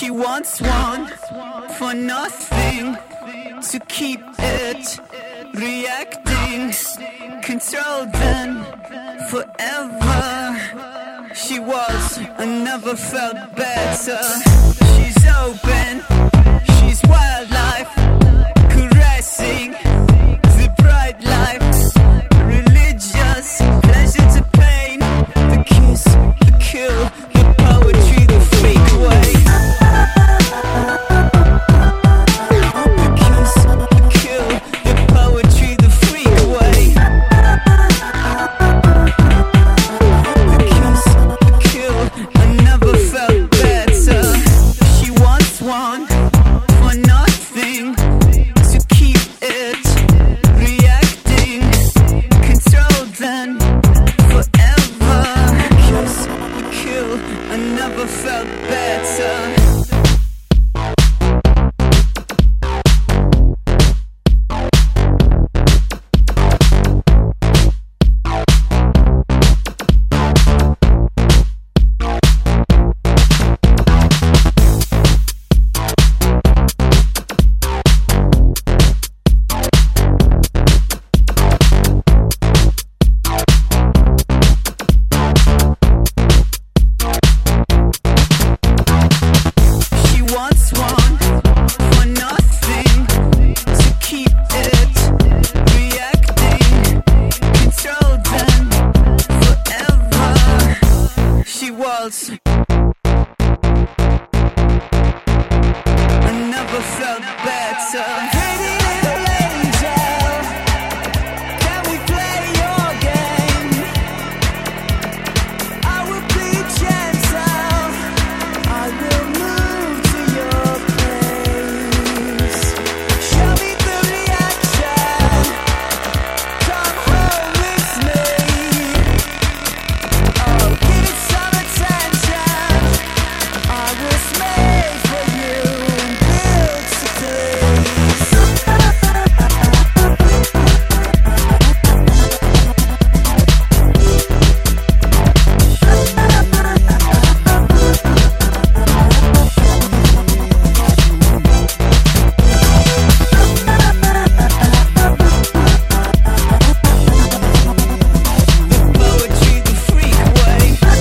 She wants one for nothing, to keep it reacting, control then forever. She was, I never felt better. She's open, she's wildlife, caressing the bright life, religious, pleasure to pain, the kiss, the kill, the poetry, the fake way. The kiss, the kill, the poetry, the freak way. The kiss, the kill, I never felt better. She wants one for nothing, to keep it reacting, control then forever. Kiss, the kill, I never felt better. I never felt better. Pretty little angel, can we play your game? I will be gentle, I will move to your place. Show me the reaction, come home with me. Oh, give it some attention, I was made for you and built to please. The poetry, the freak way.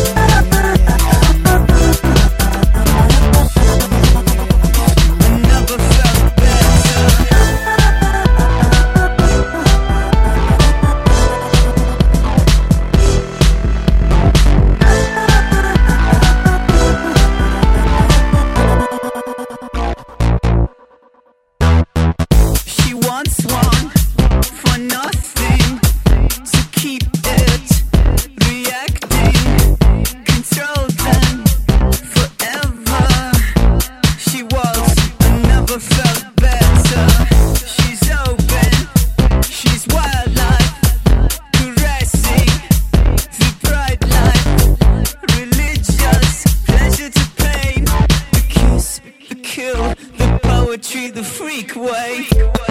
I never felt better. She wants one for nothing, to keep it reacting, control then forever. She was, I never felt better. She's open, she's wildlife, caressing the bright light, religious, pleasure to pain, the kiss, the kill, the poetry, the freak way.